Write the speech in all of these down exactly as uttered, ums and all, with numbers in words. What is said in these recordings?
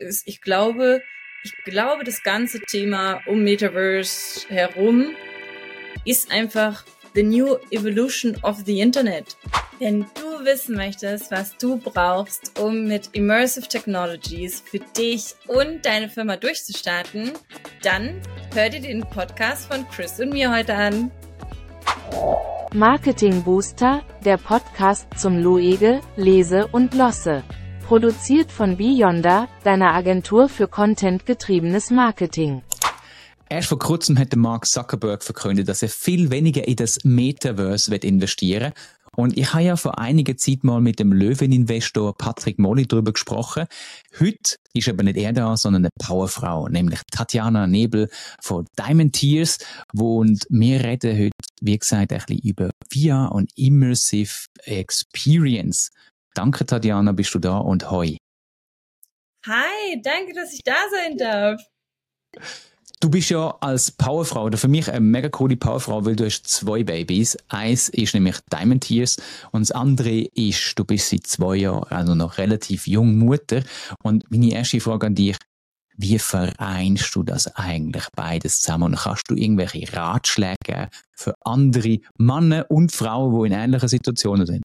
ist, ich glaube, ich glaube, das ganze Thema um Metaverse herum ist einfach the new evolution of the Internet. Wenn du wissen möchtest, was du brauchst, um mit Immersive Technologies für dich und deine Firma durchzustarten, dann hör dir den Podcast von Chris und mir heute an. Marketing Booster, der Podcast zum Luege, Lese und Losse. Produziert von Beyonder, deiner Agentur für contentgetriebenes Marketing. Erst vor kurzem hat Mark Zuckerberg verkündet, dass er viel weniger in das Metaverse wird investieren. Und ich habe ja vor einiger Zeit mal mit dem Löweninvestor Patrick Molly darüber gesprochen. Heute ist aber nicht er da, sondern eine Powerfrau, nämlich Tatjana Nebel von Diamond Tears. Und wir reden heute, wie gesagt, ein bisschen über V R und Immersive Experience. Danke, Tatjana, bist du da und hoi. Hi, danke, dass ich da sein darf. Du bist ja als Powerfrau, oder für mich eine mega coole Powerfrau, weil du hast zwei Babys. Eins ist nämlich Diamond Tears und das andere ist, du bist seit zwei Jahren, also noch relativ jung Mutter. Und meine erste Frage an dich, wie vereinst du das eigentlich beides zusammen? Und kannst du irgendwelche Ratschläge geben für andere Männer und Frauen, die in ähnlichen Situationen sind?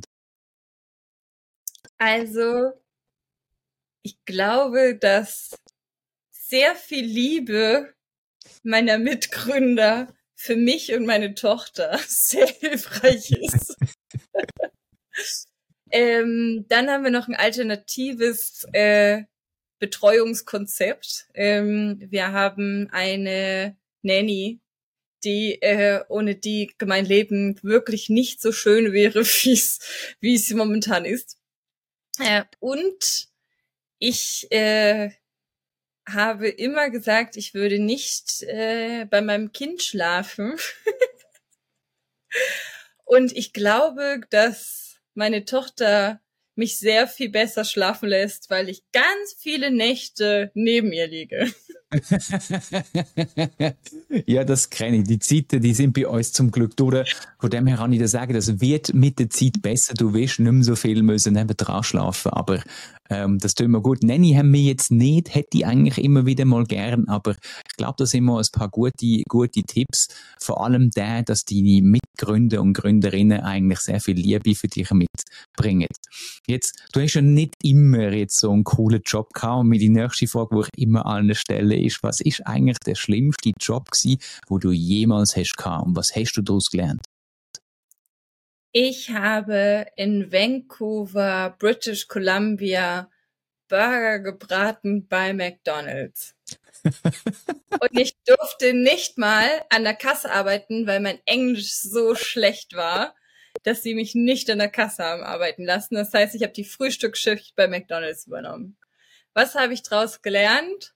Also, ich glaube, dass sehr viel Liebe meiner Mitgründer für mich und meine Tochter sehr hilfreich ist. ähm, dann haben wir noch ein alternatives äh, Betreuungskonzept. Ähm, wir haben eine Nanny, die äh, ohne die mein Leben wirklich nicht so schön wäre, wie es wie es momentan ist. Äh, und ich äh, habe immer gesagt, ich würde nicht äh, bei meinem Kind schlafen. Und ich glaube, dass meine Tochter mich sehr viel besser schlafen lässt, weil ich ganz viele Nächte neben ihr liege. Ja, das kenne ich. Die Zeiten, die sind bei uns zum Glück durch. Von dem her kann ich dir sagen, das wird mit der Zeit besser. Du wirst nicht mehr so viel müssen nebendran schlafen, aber ähm, das tut mir gut. Nanny haben wir jetzt nicht, hätte ich eigentlich immer wieder mal gern, aber ich glaube, da sind mal ein paar gute, gute Tipps. Vor allem der, dass deine Mitgründer und Gründerinnen eigentlich sehr viel Liebe für dich mitbringen. Jetzt, du hast ja nicht immer jetzt so einen coolen Job gehabt und die nächste Frage, die ich immer an der Stelle ist, was ist eigentlich der schlimmste Job gewesen, wo du jemals hast gehabt und was hast du daraus gelernt? Ich habe in Vancouver, British Columbia, Burger gebraten bei McDonald's. Und ich durfte nicht mal an der Kasse arbeiten, weil mein Englisch so schlecht war, dass sie mich nicht an der Kasse haben arbeiten lassen. Das heißt, ich habe die Frühstücksschicht bei McDonald's übernommen. Was habe ich daraus gelernt?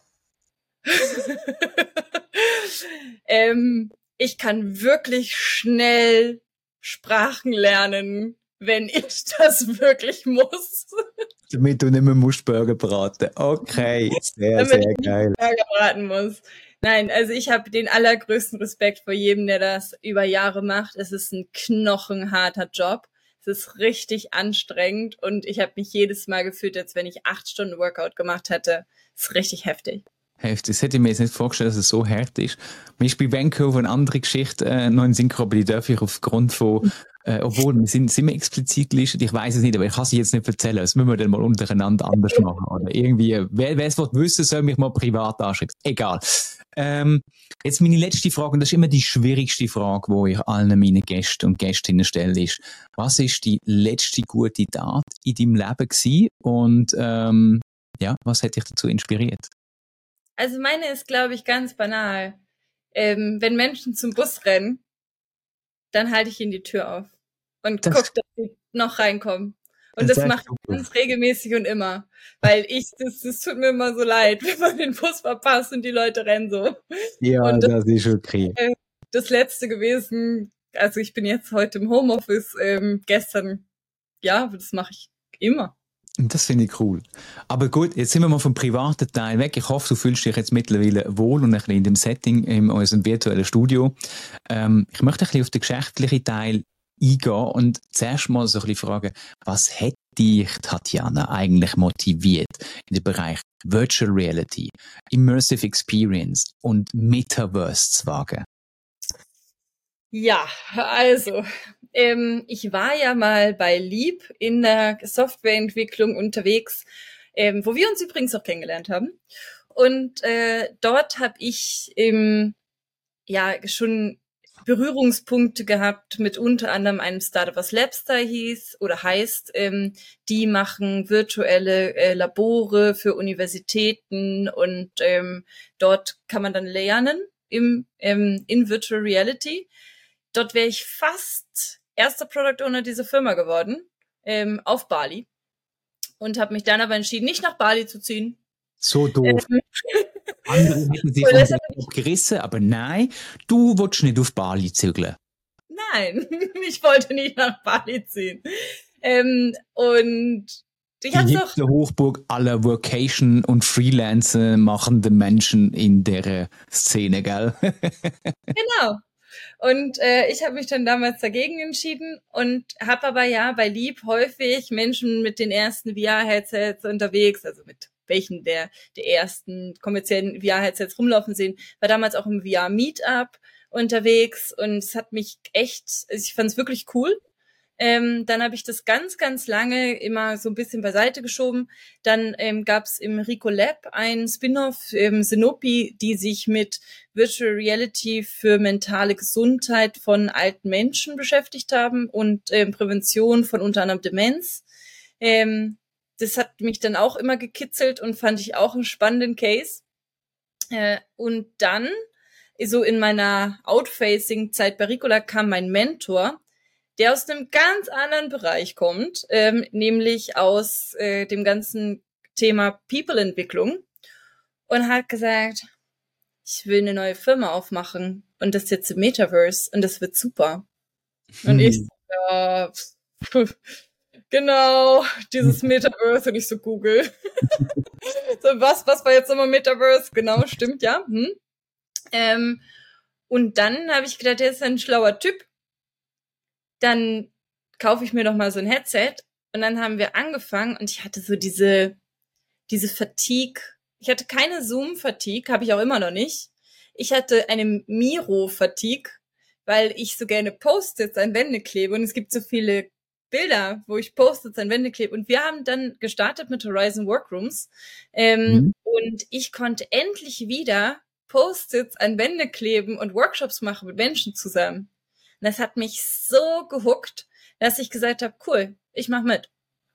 ähm, ich kann wirklich schnell Sprachen lernen, wenn ich das wirklich muss. Damit du nicht mehr musst Burger braten. Okay, sehr, Damit sehr ich nicht geil. Burger braten muss. Nein, also ich habe den allergrößten Respekt vor jedem, der das über Jahre macht. Es ist ein knochenharter Job. Es ist richtig anstrengend und ich habe mich jedes Mal gefühlt, als wenn ich acht Stunden Workout gemacht hätte. Es ist richtig heftig. Heftig. Das hätte ich mir jetzt nicht vorgestellt, dass es so hart ist. Mir ist bei Vancouver eine andere Geschichte äh, noch in Synchro, aber die darf ich aufgrund von, äh, obwohl, wir sind, sind wir explizit gelistet, ich weiß es nicht, aber ich kann sie jetzt nicht erzählen. Das müssen wir dann mal untereinander anders machen. Oder irgendwie, wer, wer es wissen soll, mich mal privat anschreiben. Egal. Ähm, jetzt meine letzte Frage, und das ist immer die schwierigste Frage, die ich allen meinen Gästen und Gästinnen stelle, ist, was ist die letzte gute Tat in deinem Leben gewesen und ähm, ja, was hat dich dazu inspiriert? Also meine ist, glaube ich, ganz banal. Ähm, wenn Menschen zum Bus rennen, dann halte ich ihnen die Tür auf und Das- gucke, dass sie noch reinkommen. Und Das das ist mache super. ich ganz regelmäßig und immer. Weil ich, das, das tut mir immer so leid, wenn man den Bus verpasst und die Leute rennen so. Ja, Und das, das ist okay. das Letzte gewesen, also ich bin jetzt heute im Homeoffice, ähm, gestern, ja, das mache ich immer. Das finde ich cool. Aber gut, jetzt sind wir mal vom privaten Teil weg. Ich hoffe, du fühlst dich jetzt mittlerweile wohl und ein bisschen in dem Setting in unserem virtuellen Studio. Ähm, ich möchte ein bisschen auf den geschäftlichen Teil eingehen und zuerst mal so ein bisschen fragen, was hat dich, Tatjana, eigentlich motiviert, in den Bereich Virtual Reality, Immersive Experience und Metaverse zu wagen? Ja, also, ähm, ich war ja mal bei Leap in der Softwareentwicklung unterwegs, ähm, wo wir uns übrigens auch kennengelernt haben. Und äh, dort habe ich ähm, ja schon Berührungspunkte gehabt mit unter anderem einem Startup, was Labstar hieß oder heißt. Ähm, die machen virtuelle äh, Labore für Universitäten und ähm, dort kann man dann lernen im ähm, in Virtual Reality. Dort wäre ich fast erster Product Owner dieser Firma geworden, ähm, auf Bali. Und habe mich dann aber entschieden, nicht nach Bali zu ziehen. So doof. Ähm, Andere hätten sich vom Job gerissen, aber nein, du willst nicht auf Bali zügeln. Nein, ich wollte nicht nach Bali ziehen. Ähm, und ich hab's die doch... Hochburg aller Workation- und Freelancer machenden Menschen in der Szene, gell? Genau. Und äh, ich habe mich dann damals dagegen entschieden und habe aber ja bei Leap häufig Menschen mit den ersten V R-Headsets unterwegs, also mit welchen der der ersten kommerziellen V R-Headsets rumlaufen sehen, war damals auch im V R-Meetup unterwegs und es hat mich echt, ich fand es wirklich cool. Ähm, dann habe ich das ganz, ganz lange immer so ein bisschen beiseite geschoben. Dann ähm, gab es im Rico Lab ein Spin-off, ähm, Sinopi, die sich mit Virtual Reality für mentale Gesundheit von alten Menschen beschäftigt haben und ähm, Prävention von unter anderem Demenz. Ähm, das hat mich dann auch immer gekitzelt und fand ich auch einen spannenden Case. Äh, und dann, so in meiner Outfacing-Zeit bei Ricola, kam mein Mentor, der aus einem ganz anderen Bereich kommt, ähm, nämlich aus äh, dem ganzen Thema People-Entwicklung und hat gesagt, ich will eine neue Firma aufmachen und das jetzt im Metaverse und das wird super. Hm. Und ich, ja, pf, genau, dieses Metaverse und ich so Google. so, was, was war jetzt nochmal Metaverse? Genau, stimmt, ja. Hm. Ähm, und dann habe ich gedacht, der ist ein schlauer Typ. Dann kaufe ich mir doch mal so ein Headset und dann haben wir angefangen und ich hatte so diese diese Fatigue. Ich hatte keine Zoom-Fatigue, habe ich auch immer noch nicht. Ich hatte eine Miro-Fatigue, weil ich so gerne Post-its an Wände klebe und es gibt so viele Bilder, wo ich Post-its an Wände klebe und wir haben dann gestartet mit Horizon Workrooms ähm, mhm. und ich konnte endlich wieder Post-its an Wände kleben und Workshops machen mit Menschen zusammen. Und das hat mich so gehuckt, dass ich gesagt habe, cool, ich mach mit.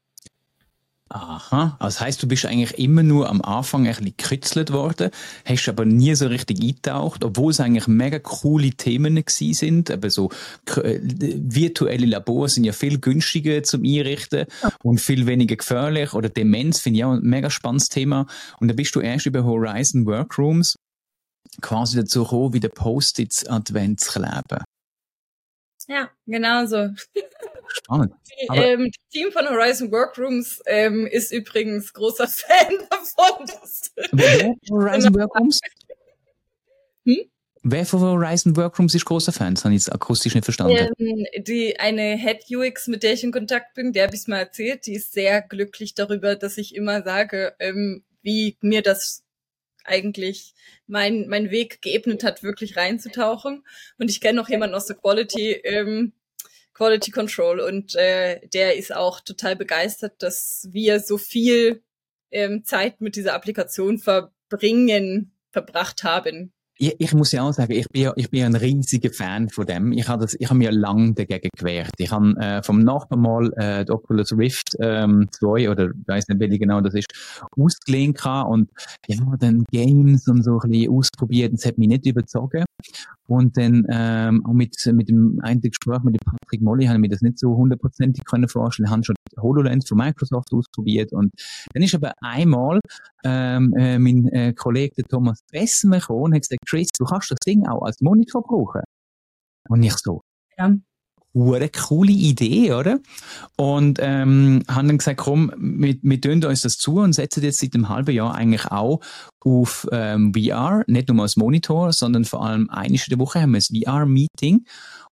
Aha, das heisst, du bist eigentlich immer nur am Anfang ein bisschen gekritzelt worden, hast aber nie so richtig eingetaucht, obwohl es eigentlich mega coole Themen gewesen sind. Aber so äh, virtuelle Labore sind ja viel günstiger zum Einrichten und viel weniger gefährlich. Oder Demenz finde ich auch ein mega spannendes Thema. Und dann bist du erst über Horizon Workrooms quasi dazu gekommen, wieder Post-its an die Wand zu kleben. Ja, genau so. Spannend. Die, ähm, das Team von Horizon Workrooms ähm, ist übrigens großer Fan davon. Dass Wer von Horizon Workrooms? Hm? Wer von Horizon Workrooms ist großer Fan? Das habe ich jetzt akustisch nicht verstanden. Ähm, die, eine Head U X, mit der ich in Kontakt bin, der habe ich es mal erzählt, die ist sehr glücklich darüber, dass ich immer sage, ähm, wie mir das eigentlich mein mein Weg geebnet hat, wirklich reinzutauchen. Und ich kenne noch jemanden aus der Quality ähm, Quality Control und äh, der ist auch total begeistert, dass wir so viel ähm, Zeit mit dieser Applikation verbringen, verbracht haben. Ich, ich muss ja auch sagen, ich bin ja, ich bin ja ein riesiger Fan von dem. Ich habe das, ich habe mir lange dagegen gewehrt. Ich habe äh, vom Nachbarn mal äh, die Oculus Rift ähm, zwei oder ich weiss nicht, welche genau das ist, ausgeliehen und ja, dann Games und so ein bisschen ausprobiert. Das hat mich nicht überzogen. Und dann ähm, auch mit mit dem einen Gespräch mit dem Patrick Molly habe ich mir das nicht so hundertprozentig können vorstellen. Ich habe schon die HoloLens von Microsoft ausprobiert und dann ist aber einmal ähm, äh, mein äh, Kollege der Thomas Bessemer gekommen und hat gesagt, Chris, du kannst das Ding auch als Monitor brauchen. Und ich so, ja, eine coole Idee, oder? Und ähm, haben dann gesagt, komm, wir, wir tun uns das zu und setzen jetzt seit einem halben Jahr eigentlich auch auf ähm, V R, nicht nur als Monitor, sondern vor allem einmal in der Woche haben wir ein V R-Meeting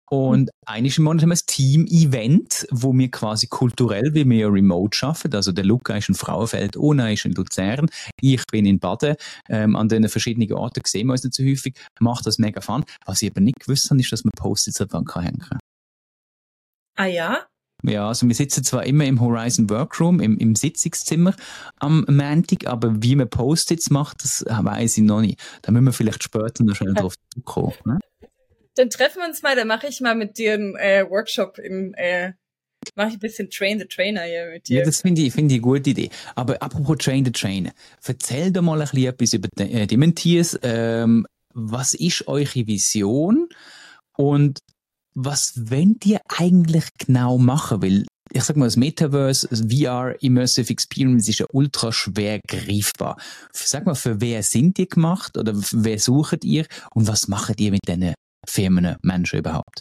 Und einiges im Monat haben wir ein Team-Event, wo wir quasi kulturell, wie wir ja remote arbeiten. Also der Luca ist in Frauenfeld, Ona ist in Luzern, ich bin in Baden. Ähm, an den verschiedenen Orten sehen wir uns nicht so häufig. Macht das mega fun. Was ich aber nicht gewusst habe, ist, dass man Post-its an die Wand hängen kann. Ah ja? Ja, also wir sitzen zwar immer im Horizon Workroom, im, im Sitzungszimmer am Montag, aber wie man Post-its macht, das weiss ich noch nicht. Da müssen wir vielleicht später noch schnell drauf kommen. Ne? Dann treffen wir uns mal, dann mache ich mal mit dir einen äh, Workshop in, äh, mache ich ein bisschen Train the Trainer hier mit dir. Ja, das finde ich, finde ich eine gute Idee. Aber apropos Train the Trainer, erzähl doch mal ein bisschen etwas über die, äh, die Mentees. Ähm, was ist eure Vision und was wollt ihr eigentlich genau machen? Weil, ich sag mal, das Metaverse, das V R, Immersive Experience ist ja ultra schwer greifbar. Sag mal, für wer sind die gemacht oder wer sucht ihr und was macht ihr mit diesen Firmen, Menschen überhaupt?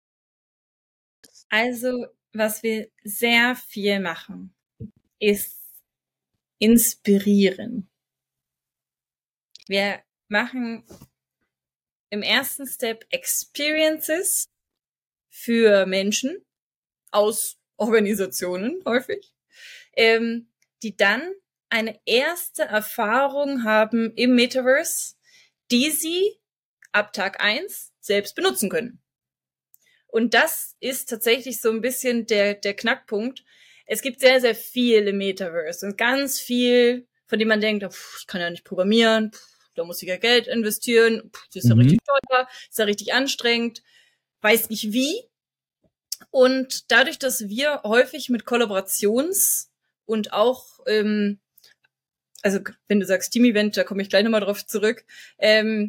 Also, was wir sehr viel machen, ist inspirieren. Wir machen im ersten Step Experiences für Menschen aus Organisationen häufig, ähm, die dann eine erste Erfahrung haben im Metaverse, die sie ab Tag eins selbst benutzen können. Und das ist tatsächlich so ein bisschen der, der Knackpunkt. Es gibt sehr, sehr viel im Metaverse und ganz viel, von dem man denkt, pff, ich kann ja nicht programmieren, pff, da muss ich ja Geld investieren, pff, das ist ja Mhm. richtig teuer, ist ja richtig anstrengend, weiß nicht wie. Und dadurch, dass wir häufig mit Kollaborations- und auch, ähm, also wenn du sagst Team-Event, da komme ich gleich nochmal drauf zurück, ähm,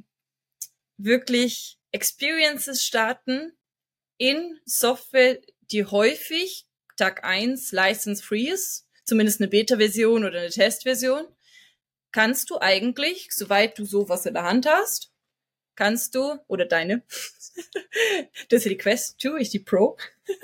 wirklich Experiences starten in Software, die häufig Tag eins license-free ist, zumindest eine Beta-Version oder eine Test-Version, kannst du eigentlich, soweit du sowas in der Hand hast, kannst du, oder deine, das ist ja die Quest zwei, ich die Pro,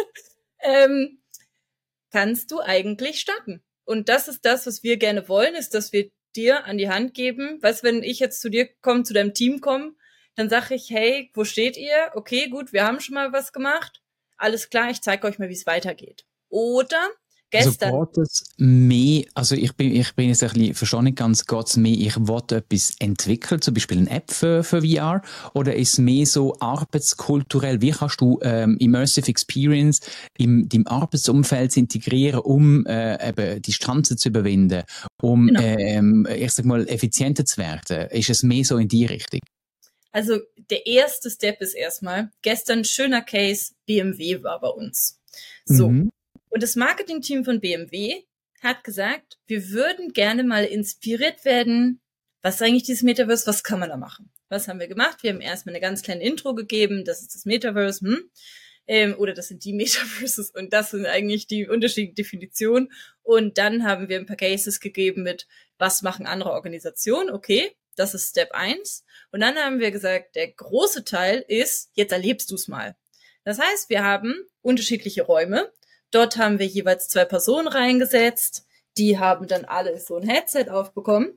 ähm, kannst du eigentlich starten. Und das ist das, was wir gerne wollen, ist, dass wir dir an die Hand geben, weißt, wenn ich jetzt zu dir komme, zu deinem Team komme, dann sage ich, hey, wo steht ihr? Okay, gut, wir haben schon mal was gemacht. Alles klar, ich zeige euch mal, wie es weitergeht. Oder gestern. Also geht es mehr, also ich bin, ich bin jetzt ein bisschen, verstehe nicht ganz, geht es mehr, ich will etwas entwickeln, zum Beispiel eine App für, für V R, oder ist es mehr so arbeitskulturell? Wie kannst du ähm, Immersive Experience in deinem Arbeitsumfeld integrieren, um äh, eben Distanzen zu überwinden, um, Genau. ähm, ich sag mal, effizienter zu werden? Ist es mehr so in die Richtung? Also der erste Step ist erstmal, gestern schöner Case, B M W war bei uns. So. Mhm. Und das Marketingteam von B M W hat gesagt, wir würden gerne mal inspiriert werden, was ist eigentlich dieses Metaverse, was kann man da machen? Was haben wir gemacht? Wir haben erstmal eine ganz kleine Intro gegeben, das ist das Metaverse, hm? ähm, oder das sind die Metaverses und das sind eigentlich die unterschiedlichen Definitionen. Und dann haben wir ein paar Cases gegeben mit, was machen andere Organisationen? Okay, das ist Step eins. Und dann haben wir gesagt, der große Teil ist, jetzt erlebst du es mal. Das heißt, wir haben unterschiedliche Räume. Dort haben wir jeweils zwei Personen reingesetzt. Die haben dann alle so ein Headset aufbekommen.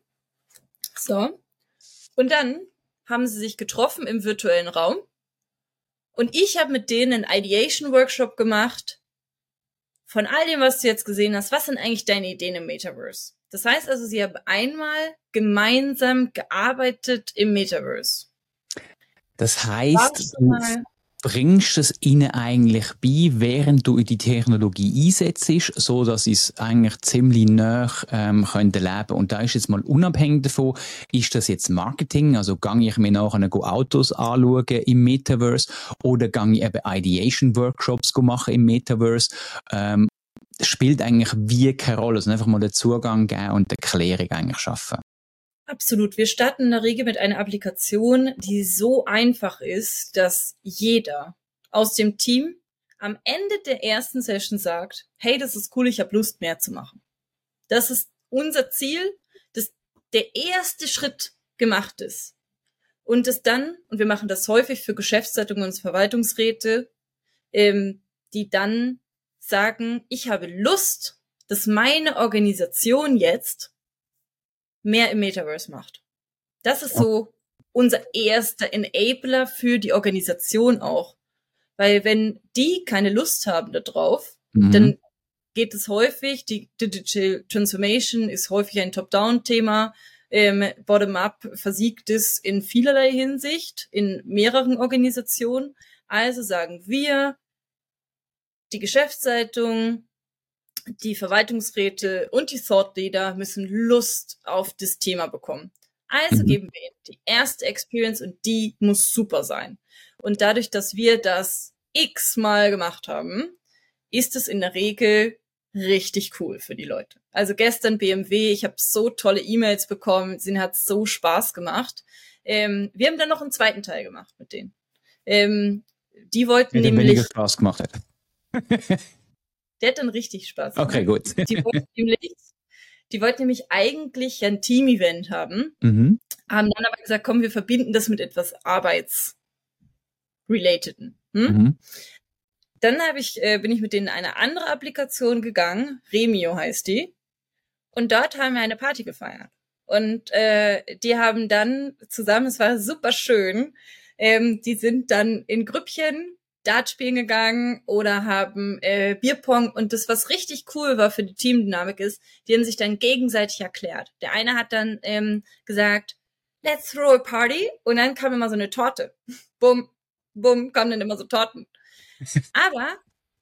So. Und dann haben sie sich getroffen im virtuellen Raum. Und ich habe mit denen einen Ideation-Workshop gemacht. Von all dem, was du jetzt gesehen hast, was sind eigentlich deine Ideen im Metaverse? Das heißt also, sie haben einmal gemeinsam gearbeitet im Metaverse. Das heisst, du bringst es ihnen eigentlich bei, während du in die Technologie einsetzt, so dass sie es eigentlich ziemlich nah ähm, können leben. Und da ist jetzt mal unabhängig davon, ist das jetzt Marketing, also gehe ich mir nachher Autos anschauen im Metaverse oder gehe ich eben Ideation-Workshops machen im Metaverse, ähm, spielt eigentlich wie keine Rolle, also einfach mal den Zugang geben und die Erklärung eigentlich schaffen. Absolut. Wir starten in der Regel mit einer Applikation, die so einfach ist, dass jeder aus dem Team am Ende der ersten Session sagt, hey, das ist cool, ich habe Lust, mehr zu machen. Das ist unser Ziel, dass der erste Schritt gemacht ist. Und das dann, und wir machen das häufig für Geschäftsleitungen und Verwaltungsräte, ähm, die dann sagen, ich habe Lust, dass meine Organisation jetzt mehr im Metaverse macht. Das ist so unser erster Enabler für die Organisation auch. Weil wenn die keine Lust haben darauf, Mhm. dann geht es häufig, die Digital Transformation ist häufig ein Top-Down-Thema, ähm, Bottom-up versiegt es in vielerlei Hinsicht, in mehreren Organisationen. Also sagen wir, die Geschäftsleitung, die Verwaltungsräte und die Thought Leader müssen Lust auf das Thema bekommen. Also Mhm. geben wir ihnen die erste Experience und die muss super sein. Und dadurch, dass wir das x-mal gemacht haben, ist es in der Regel richtig cool für die Leute. Also gestern B M W, ich habe so tolle E-Mails bekommen, es hat so Spaß gemacht. Ähm, wir haben dann noch einen zweiten Teil gemacht mit denen. Ähm, die wollten Hätte nämlich... weniger Spaß gemacht hätte. Der hat dann richtig Spaß Okay, gemacht. gut. Die wollten nämlich, die wollten nämlich eigentlich ein Team-Event haben, Mhm. haben dann aber gesagt, komm, wir verbinden das mit etwas Arbeits-Relateden. Hm? Mhm. Dann hab ich, äh, bin ich mit denen in eine andere Applikation gegangen, Remio heißt die, und dort haben wir eine Party gefeiert. Und äh, die haben dann zusammen, es war super schön, ähm, die sind dann in Grüppchen Dart spielen gegangen oder haben äh, Bierpong, und das, was richtig cool war für die Teamdynamik ist, die haben sich dann gegenseitig erklärt. Der eine hat dann ähm, gesagt, let's throw a party, und dann kam immer so eine Torte. Bumm, bumm, kamen dann immer so Torten. Aber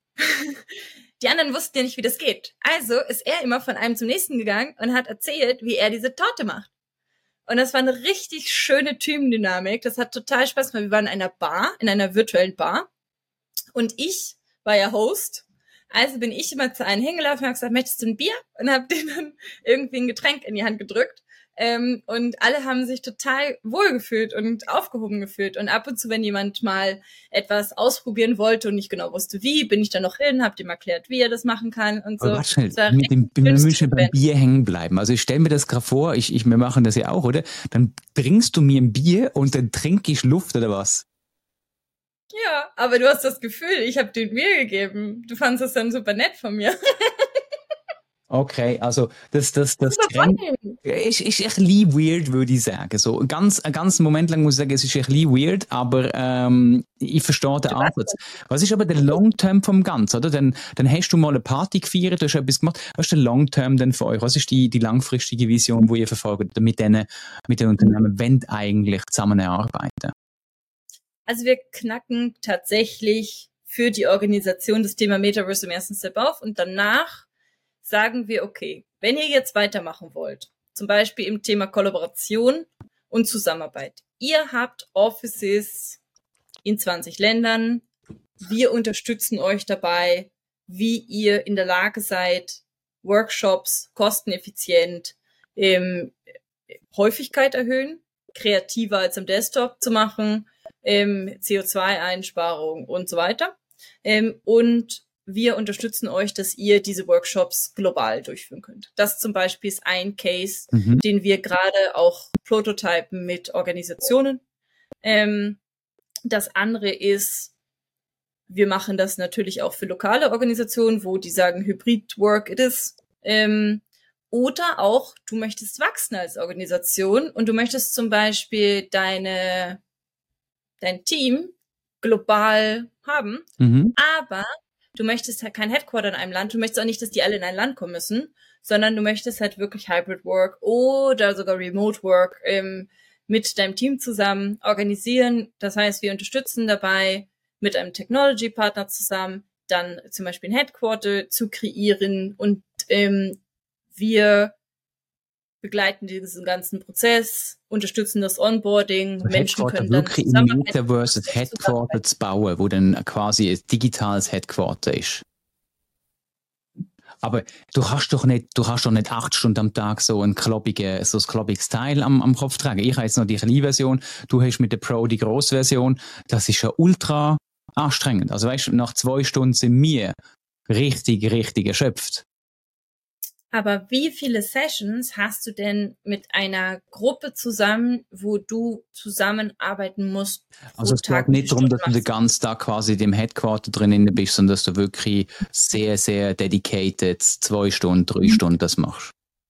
die anderen wussten ja nicht, wie das geht. Also ist er immer von einem zum nächsten gegangen und hat erzählt, wie er diese Torte macht. Und das war eine richtig schöne Teamdynamik. Das hat total Spaß gemacht. Wir waren in einer Bar, in einer virtuellen Bar. Und ich war ja Host. Also bin ich immer zu einem hingelaufen und habe gesagt, möchtest du ein Bier? Und habe denen dann irgendwie ein Getränk in die Hand gedrückt. Ähm, und alle haben sich total wohlgefühlt und aufgehoben gefühlt. Und ab und zu, wenn jemand mal etwas ausprobieren wollte und nicht genau wusste, wie, bin ich dann noch hin, hab dem erklärt, wie er das machen kann und so. Aber warte schnell, Das war mit dem, richtig wir schönes müssen beim Team-Event. Bier hängen bleiben. Also ich stelle mir das gerade vor, ich, ich, wir machen das ja auch, oder? Dann bringst du mir ein Bier und dann trinke ich Luft, oder was? Ja, aber du hast das Gefühl, ich habe dir ein Bier gegeben. Du fandest das dann super nett von mir. Okay, also das, das, das Super Grenz- fein. ist, ist ein bisschen weird, würde ich sagen. So, ganz, einen ganzen Moment lang muss ich sagen, es ist ein bisschen weird, aber ähm, ich verstehe den Ansatz. Was ist aber der Long-Term vom Ganzen, oder? Dann, dann hast du mal eine Party gefeiert, du hast etwas gemacht. Was ist der Long-Term denn für euch? Was ist die, die langfristige Vision, die ihr verfolgt mit den, mit den Unternehmen, wenn eigentlich zusammenarbeiten? Also wir knacken tatsächlich für die Organisation das Thema Metaverse im ersten Step auf, und danach sagen wir, okay, wenn ihr jetzt weitermachen wollt, zum Beispiel im Thema Kollaboration und Zusammenarbeit. Ihr habt Offices in zwanzig Ländern. Wir unterstützen euch dabei, wie ihr in der Lage seid, Workshops kosteneffizient, ähm, Häufigkeit erhöhen, kreativer als am Desktop zu machen, ähm, C O zwei Einsparung und so weiter. Ähm, und wir unterstützen euch, dass ihr diese Workshops global durchführen könnt. Das zum Beispiel ist ein Case, Mhm. den wir gerade auch prototypen mit Organisationen. Ähm, das andere ist, wir machen das natürlich auch für lokale Organisationen, wo die sagen, Hybrid Work it is. Ähm, oder auch, du möchtest wachsen als Organisation und du möchtest zum Beispiel deine, dein Team global haben, Mhm. aber du möchtest halt kein Headquarter in einem Land, du möchtest auch nicht, dass die alle in ein Land kommen müssen, sondern du möchtest halt wirklich Hybrid Work oder sogar Remote Work ähm, mit deinem Team zusammen organisieren. Das heißt, wir unterstützen dabei, mit einem Technology-Partner zusammen dann zum Beispiel ein Headquarter zu kreieren, und ähm, wir begleiten diesen ganzen Prozess, unterstützen das Onboarding, Also Menschen Headquarter können dann wirklich im zusammenarbeiten. Metaverse ein Headquarter zu bauen, wo dann quasi ein digitales Headquarter ist. Aber du hast doch nicht, du hast doch nicht acht Stunden am Tag so ein klobbiges, so ein klobbiges Teil am, am Kopf tragen. Ich habe jetzt noch die kleine Version, du hast mit der Pro die grosse Version. Das ist ja ultra anstrengend. Also weißt du, nach zwei Stunden sind wir richtig, richtig erschöpft. Aber wie viele Sessions hast du denn mit einer Gruppe zusammen, wo du zusammenarbeiten musst? Also es geht nicht darum, dass du den ganzen Tag quasi im Headquarter drin bist, sondern dass du wirklich sehr, sehr dedicated zwei Stunden, drei Stunden das machst.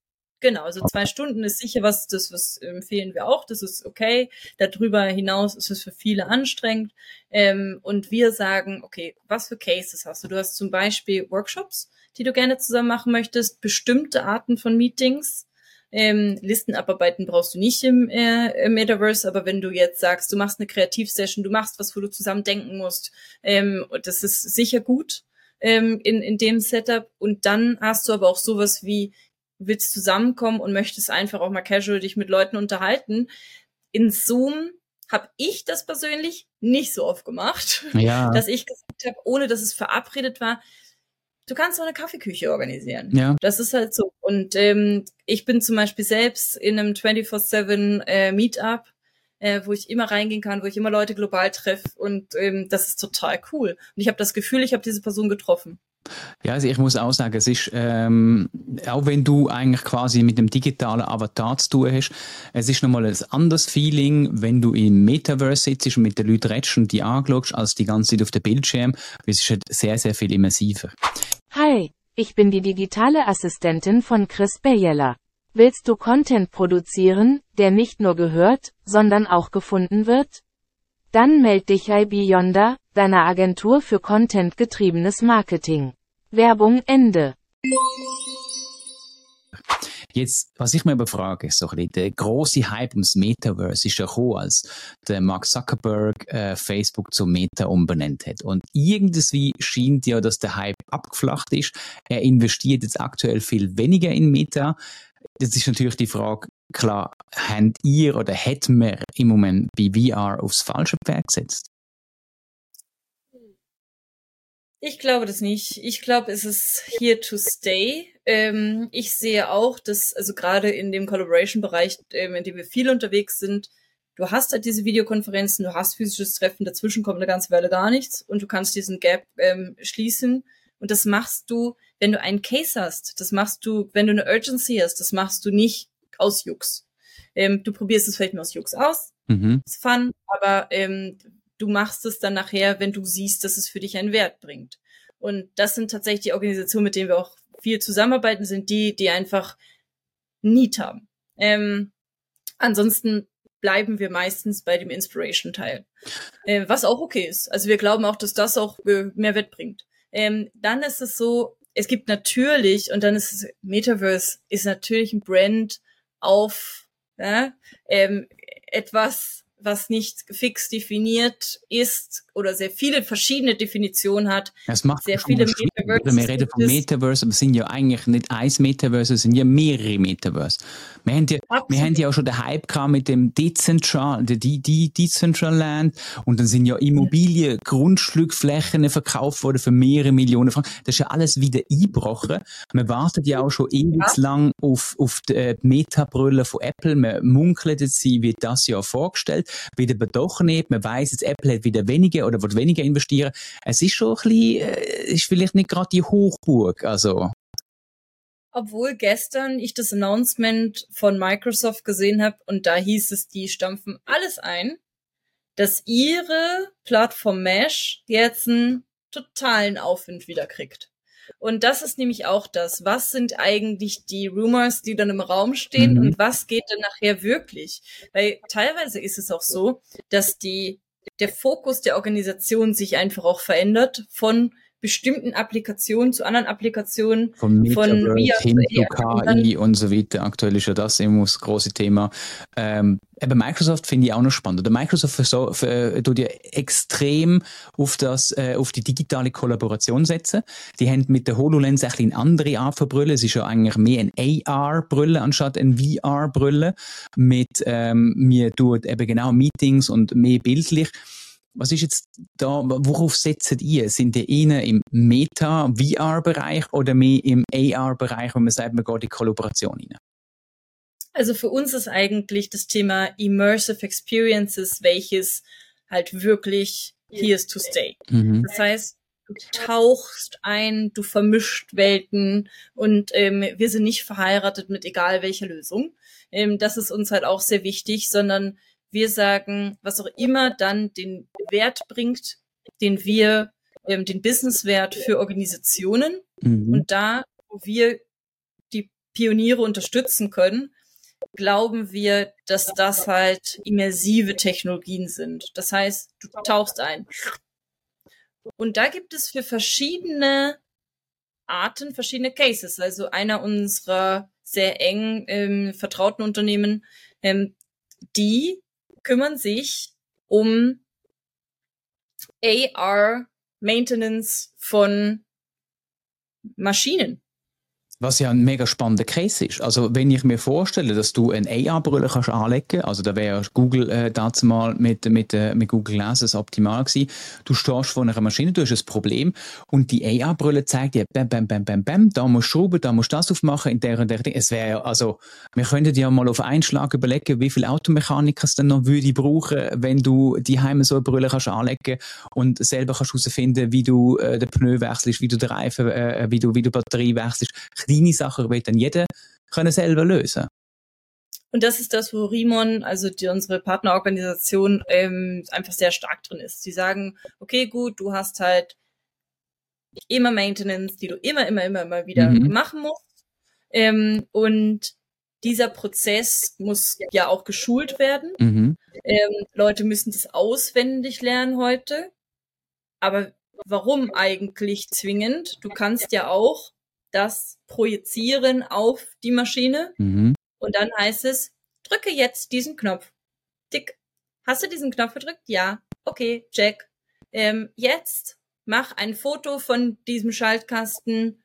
Genau, also zwei Stunden ist sicher was, das was empfehlen wir auch, das ist okay. Darüber hinaus ist es für viele anstrengend. Ähm, und wir sagen, okay, was für Cases hast du? Du hast zum Beispiel Workshops, die du gerne zusammen machen möchtest, bestimmte Arten von Meetings. Ähm, Listenabarbeiten brauchst du nicht im, äh, im Metaverse, aber wenn du jetzt sagst, du machst eine Kreativsession, du machst was, wo du zusammen denken musst, ähm, das ist sicher gut ähm, in, in dem Setup. Und dann hast du aber auch sowas wie, willst zusammenkommen und möchtest einfach auch mal casual dich mit Leuten unterhalten. In Zoom habe ich das persönlich nicht so oft gemacht, Ja. dass ich gesagt habe, ohne dass es verabredet war, du kannst auch eine Kaffeeküche organisieren. Ja. Das ist halt so. Und ähm, ich bin zum Beispiel selbst in einem vierundzwanzig sieben äh, Meetup, äh, wo ich immer reingehen kann, wo ich immer Leute global treffe. Und ähm, das ist total cool. Und ich habe das Gefühl, ich habe diese Person getroffen. Ja, also ich muss auch sagen, es ist, ähm, auch wenn du eigentlich quasi mit dem digitalen Avatar zu tun hast, es ist nochmal ein anderes Feeling, wenn du im Metaverse sitzt und mit den Leuten redest und die anschaust, als die ganze Zeit auf dem Bildschirm. Es ist halt sehr, sehr viel immersiver. Hi, ich bin die digitale Assistentin von Chris Bejella. Willst du Content produzieren, der nicht nur gehört, sondern auch gefunden wird? Dann meld dich bei Beyonder, deiner Agentur für contentgetriebenes Marketing. Werbung Ende. Jetzt, was ich mir aber frage, ist so ein bisschen, der grosse Hype ums Metaverse ist ja gekommen, als der Mark Zuckerberg äh, Facebook zu Meta umbenannt hat. Und irgendwie scheint ja, dass der Hype abgeflacht ist. Er investiert jetzt aktuell viel weniger in Meta. Jetzt ist natürlich die Frage, klar, habt ihr oder hätten wir im Moment bei V R aufs falsche Pferd gesetzt? Ich glaube das nicht. Ich glaube, es ist here to stay. Ähm, ich sehe auch, dass, also gerade in dem Collaboration-Bereich, ähm, in dem wir viel unterwegs sind, du hast halt diese Videokonferenzen, du hast physisches Treffen, dazwischen kommt eine ganze Weile gar nichts und du kannst diesen Gap ähm, schließen. Und das machst du, wenn du einen Case hast. Das machst du, wenn du eine Urgency hast. Das machst du nicht aus Jux. Ähm, du probierst es vielleicht mal aus Jux aus. Mhm. Ist fun, aber ähm, du machst es dann nachher, wenn du siehst, dass es für dich einen Wert bringt. Und das sind tatsächlich die Organisationen, mit denen wir auch viel zusammenarbeiten, sind die, die einfach Need haben. Ähm, ansonsten bleiben wir meistens bei dem Inspiration-Teil, äh, was auch okay ist. Also wir glauben auch, dass das auch äh, mehr Wert bringt. Ähm, dann ist es so, es gibt natürlich, und dann ist es, Metaverse ist natürlich ein Brand auf ja, ähm, etwas, was nicht fix definiert ist oder sehr viele verschiedene Definitionen hat. Das macht sehr viele Metaverse. Wir reden von Metaverse, aber es sind ja eigentlich nicht ein Metaverse, es sind ja mehrere Metaverse. Wir haben ja, wir haben ja auch schon den Hype gehabt mit dem Decentral, die, die Decentraland, und dann sind ja Immobilien, Grundstückflächen verkauft worden für mehrere Millionen Franken. Das ist ja alles wieder eingebrochen. Man wartet ja auch schon ewig ja. lang auf, auf die Meta-Brille von Apple. Man munkelt jetzt, sie wird das ja vorgestellt. Wieder aber doch nicht. Man weiss jetzt, Apple hat wieder weniger oder wird weniger investieren. Es ist schon ein bisschen, äh, ist vielleicht nicht gerade die Hochburg, also. Obwohl gestern ich das Announcement von Microsoft gesehen habe und da hieß es, die stampfen alles ein, dass ihre Plattform Mesh jetzt einen totalen Aufwind wieder kriegt. Und das ist nämlich auch das. Was sind eigentlich die Rumors, die dann im Raum stehen, mhm. und was geht denn nachher wirklich? Weil teilweise ist es auch so, dass die, der Fokus der Organisation sich einfach auch verändert von bestimmten Applikationen zu anderen Applikationen. Von Metaverse hin zu K I und so weiter. Aktuell ist ja das immer das große Thema. Ähm, eben Microsoft finde ich auch noch spannend. Oder Microsoft verso- für, tut ja extrem auf, das, äh, auf die digitale Kollaboration setzen. Die haben mit der HoloLens ein bisschen eine andere Art von Brille. Es ist ja eigentlich mehr eine A R-Brille anstatt eine V R-Brille. Mit, ähm, mir tut eben genau Meetings und mehr bildlich. Was ist jetzt da, worauf setzt ihr? Sind ihr eher im Meta-V R-Bereich oder mehr im A R-Bereich, wenn man sagt, man geht in die Kollaboration rein? Also für uns ist eigentlich das Thema Immersive Experiences, welches halt wirklich here is to stay. Mhm. Das heißt, du tauchst ein, du vermischt Welten und ähm, wir sind nicht verheiratet mit egal welcher Lösung. Ähm, das ist uns halt auch sehr wichtig, sondern wir sagen, was auch immer dann den Wert bringt, den wir, ähm, den Businesswert für Organisationen. Mhm. Und da, wo wir die Pioniere unterstützen können, glauben wir, dass das halt immersive Technologien sind. Das heißt, du tauchst ein. Und da gibt es für verschiedene Arten verschiedene Cases. Also einer unserer sehr eng ähm, vertrauten Unternehmen, ähm, die kümmern sich um A R-Maintenance von Maschinen. Was ja ein mega spannender Case ist. Also wenn ich mir vorstelle, dass du eine A R-Brille kannst anlegen, also da wäre Google äh, dazu mal mit, mit, äh, mit Google Glasses optimal gewesen. Du stehst vor einer Maschine, du hast ein Problem und die A R-Brille zeigt dir, bam, bam, bam, bam, bam, da musst du schrauben, da musst du das aufmachen, in der und der Ding. Es wäre ja, also, wir könnten ja mal auf einen Schlag überlegen, wie viel Automechaniker es dann noch würde brauchen, wenn du die Heime so eine Brille kannst anlegen und selber kannst herausfinden, wie du äh, den Pneu wechselst, wie du den Reifen, äh, wie du, wie du die Batterie wechselst. Kleine Sachen wird dann jeder können selber lösen. Und das ist das, wo Rimon, also die, unsere Partnerorganisation, ähm, einfach sehr stark drin ist. Die sagen, okay, gut, du hast halt immer Maintenance, die du immer, immer, immer, immer wieder mhm. machen musst. Ähm, und dieser Prozess muss ja auch geschult werden. Mhm. Ähm, Leute müssen das auswendig lernen heute. Aber warum eigentlich zwingend? Du kannst ja auch das projizieren auf die Maschine mhm. und dann heißt es, drücke jetzt diesen Knopf. Tick. Hast du diesen Knopf gedrückt? Ja. Okay, check. Ähm, jetzt mach ein Foto von diesem Schaltkasten.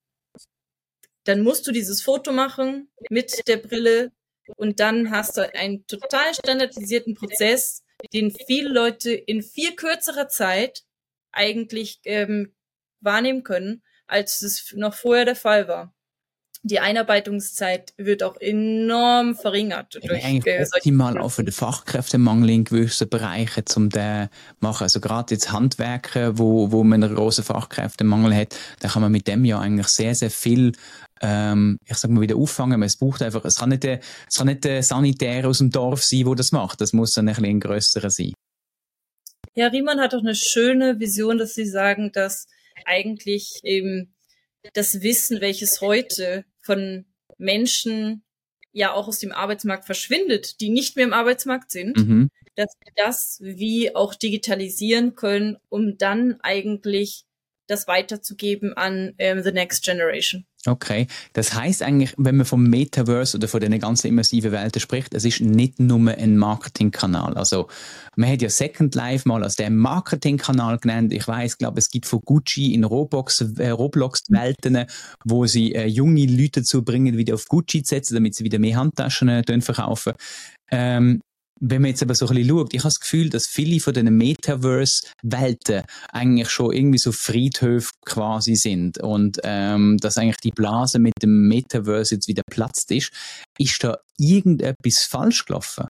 Dann musst du dieses Foto machen mit der Brille und dann hast du einen total standardisierten Prozess, den viele Leute in viel kürzerer Zeit eigentlich ähm, wahrnehmen können, als es noch vorher der Fall war. Die Einarbeitungszeit wird auch enorm verringert. Ja, durch eigentlich optimal auch für den Fachkräftemangel in gewissen Bereichen zum den machen. Also gerade jetzt Handwerker, wo, wo man einen grossen Fachkräftemangel hat, da kann man mit dem ja eigentlich sehr, sehr viel ähm, ich sag mal wieder auffangen. Es braucht einfach, es kann nicht der, es kann nicht der Sanitär aus dem Dorf sein, der das macht. Das muss dann ein bisschen grösserer sein. Ja, Riemann hat auch eine schöne Vision, dass sie sagen, dass eigentlich eben das Wissen, welches heute von Menschen ja auch aus dem Arbeitsmarkt verschwindet, die nicht mehr im Arbeitsmarkt sind, mhm. dass wir das wie auch digitalisieren können, um dann eigentlich das weiterzugeben an ähm, the next generation. Okay, das heisst eigentlich, wenn man vom Metaverse oder von den ganzen immersiven Welten spricht, es ist nicht nur ein Marketingkanal. Also man hat ja Second Life mal als der Marketingkanal genannt. Ich weiss, glaube es gibt von Gucci in Roblox, äh, Roblox-Welten, wo sie äh, junge Leute dazu bringen, wieder auf Gucci zu setzen, damit sie wieder mehr Handtaschen äh, verkaufen. Ähm, Wenn man jetzt aber so ein bisschen schaut, ich habe das Gefühl, dass viele von diesen Metaverse-Welten eigentlich schon irgendwie so Friedhöfe quasi sind und ähm, dass eigentlich die Blase mit dem Metaverse jetzt wieder platzt ist. Ist da irgendetwas falsch gelaufen?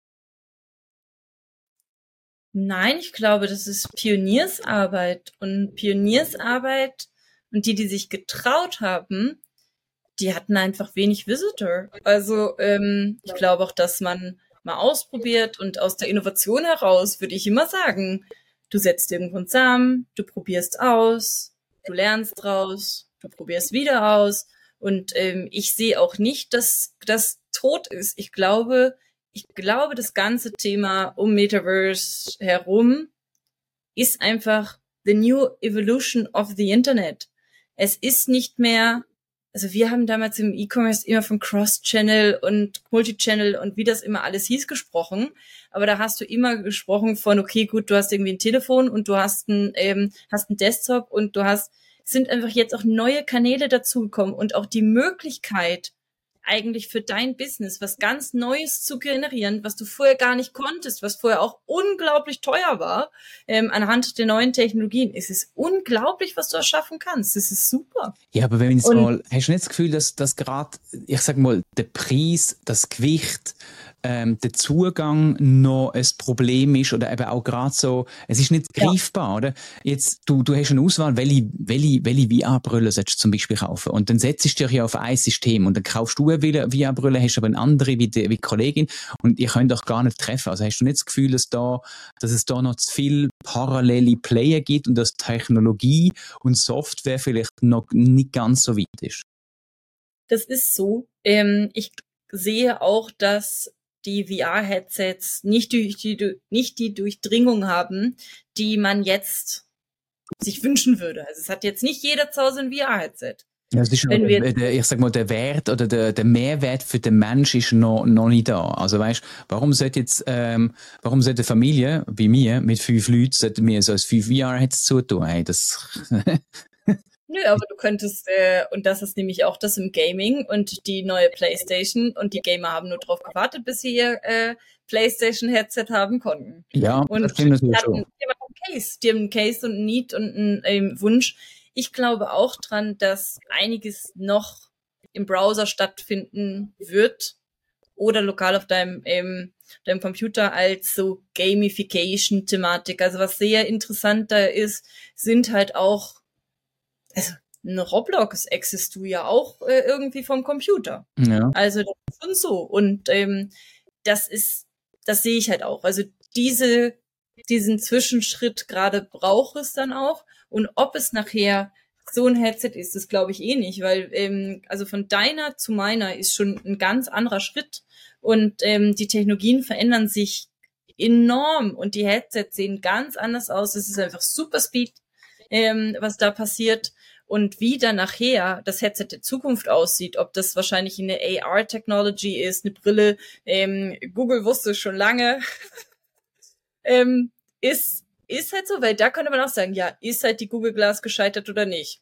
Nein, ich glaube, das ist Pioniersarbeit und Pioniersarbeit und die, die sich getraut haben, die hatten einfach wenig Visitor. Also ähm, ich glaube auch, dass man mal ausprobiert und aus der Innovation heraus würde ich immer sagen, du setzt irgendwo einen Samen, du probierst aus, du lernst draus, du probierst wieder aus und ähm, ich sehe auch nicht, dass das tot ist. Ich glaube, ich glaube, das ganze Thema um Metaverse herum ist einfach the new evolution of the Internet. Es ist nicht mehr Also wir haben damals im E-Commerce immer von Cross-Channel und Multi-Channel und wie das immer alles hieß gesprochen. Aber da hast du immer gesprochen von, okay, gut, du hast irgendwie ein Telefon und du hast ein, ähm, hast ein Desktop und du hast, es sind einfach jetzt auch neue Kanäle dazugekommen und auch die Möglichkeit, eigentlich für dein Business was ganz Neues zu generieren, was du vorher gar nicht konntest, was vorher auch unglaublich teuer war, ähm, anhand der neuen Technologien. Es ist unglaublich, was du erschaffen kannst. Das ist super. Ja, aber wenn jetzt Und, mal, hast du nicht das Gefühl, dass, dass gerade, ich sag mal, der Preis, das Gewicht, ähm, der Zugang noch ein Problem ist oder eben auch gerade so, es ist nicht greifbar, ja. oder? Jetzt, du, du hast eine Auswahl, welche, welche, welche V R-Brille sollst du zum Beispiel kaufen und dann setzt du dich ja auf ein System und dann kaufst du eine V R-Brille, hast aber eine andere wie die, wie die Kollegin und ihr könnt auch gar nicht treffen. Also hast du nicht das Gefühl, dass, da, dass es da noch zu viele parallele Player gibt und dass Technologie und Software vielleicht noch nicht ganz so weit ist? das ist so. Ähm, ich sehe auch, dass die V R-Headsets nicht die, die, nicht die Durchdringung haben, die man jetzt sich wünschen würde. Also es hat jetzt nicht jeder zu Hause ein V R-Headset. Ja, das ist Wenn noch, wir, der, der, ich sag mal, der Wert oder der, der Mehrwert für den Mensch ist noch, noch nicht da. Also weißt, warum sollte jetzt, ähm, warum sollte eine Familie wie mir mit fünf Leuten, sollten wir so ein fünf V R-Headset zutun? Hey, das nö, aber du könntest, äh, und das ist nämlich auch das im Gaming und die neue PlayStation und die Gamer haben nur drauf gewartet, bis sie ihr äh, PlayStation-Headset haben konnten. ja, Und das stimmt natürlich die hatten, schon. die haben einen Case, die haben einen Case und einen Need und einen ähm, Wunsch. Ich glaube auch dran, dass einiges noch im Browser stattfinden wird oder lokal auf deinem, ähm, deinem Computer als so Gamification-Thematik. Also was sehr interessant da ist, sind halt auch, also eine Roblox exist du ja auch äh, irgendwie vom Computer. Ja. Also das ist schon so. Und ähm, das ist, das sehe ich halt auch. Also diese, diesen Zwischenschritt gerade braucht es dann auch. Und ob es nachher so ein Headset ist, das glaube ich eh nicht, weil ähm, also von deiner zu meiner ist schon ein ganz anderer Schritt und ähm, die Technologien verändern sich enorm und die Headsets sehen ganz anders aus. Es ist einfach Super Speed, ähm, was da passiert und wie dann nachher das Headset der Zukunft aussieht, ob das wahrscheinlich eine A R-Technology ist, eine Brille, ähm, Google wusste schon lange, ähm, ist Ist halt so, weil da könnte man auch sagen, ja, ist halt die Google Glass gescheitert oder nicht.